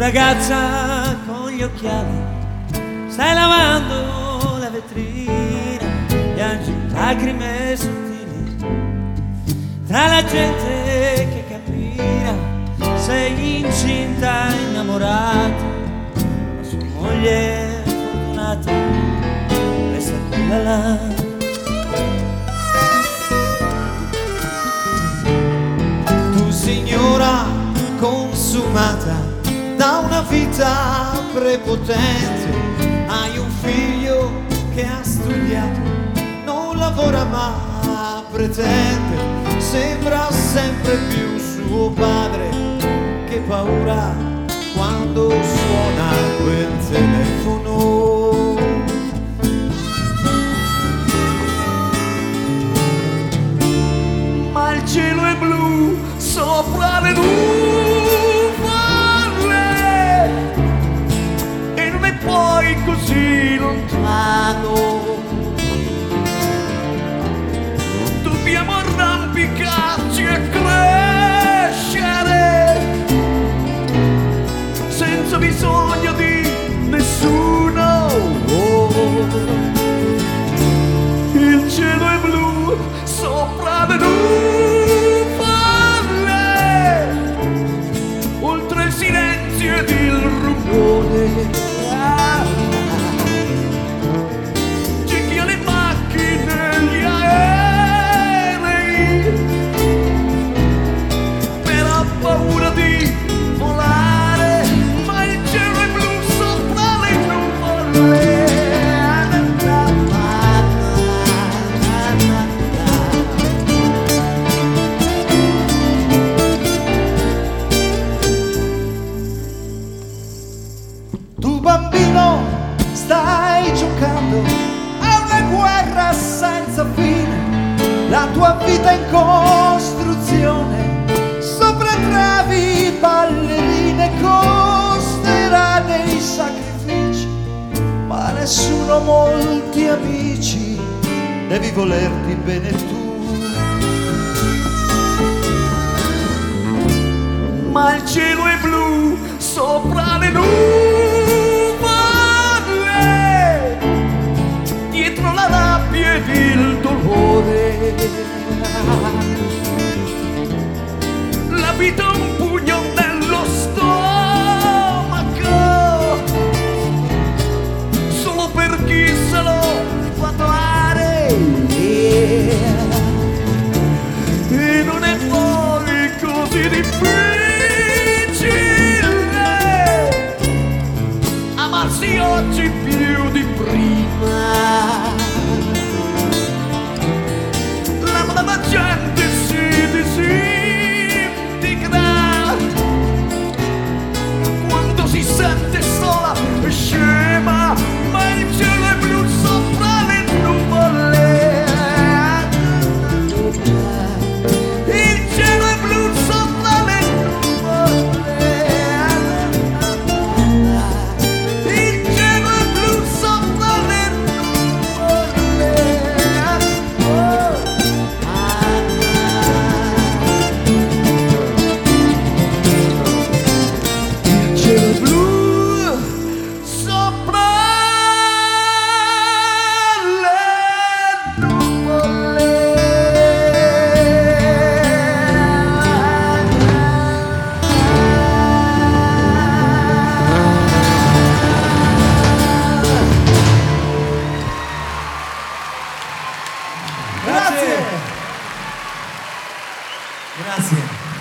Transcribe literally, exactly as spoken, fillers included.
ragazza con gli occhiali, stai lavando la vetrina, piangi lacrime sottili tra la gente che cammina. Sei incinta, innamorata, ma sua moglie fortunata resta quella là. Tu signora consumata da una vita prepotente, hai un figlio che ha studiato, non lavora ma pretende, sembra sempre più suo padre. Che paura quando suona quel telefono. Ma il cielo è blu sopra le nuvole e non è poi così lontano. Dobbiamo arrampicarci e crescere senza bisogno di nessuno. Il cielo è blu sopra le nuvole, oltre il silenzio ed il rumore. C'è chi ha le macchine e gli aerei, però ha paura di volare, ma il cielo è blu sopra le nuvole. Tu bambino stai giocando a una guerra senza fine, la tua vita in costruzione, sopra travi ballerine, costerà dei sacrifici, ma nessuno ha molti amici, devi volerti bene tu. Ma il cielo è blu sopra le nuvole, dietro la rabbia ed il dolore. La vita è un pugno nello stomaco, solo per chi se lo fa dare. E non è poi così difficile amarsi oggi più di prima. La brava gente si disintegra quando si sente sola e scema, ma il cielo è blu sopra le nuvole. Il cielo è blu sopra le nuvole. Il cielo è blu sopra le nuvole. Il cielo è blu sopra le nuvole. Grazie. Grazie.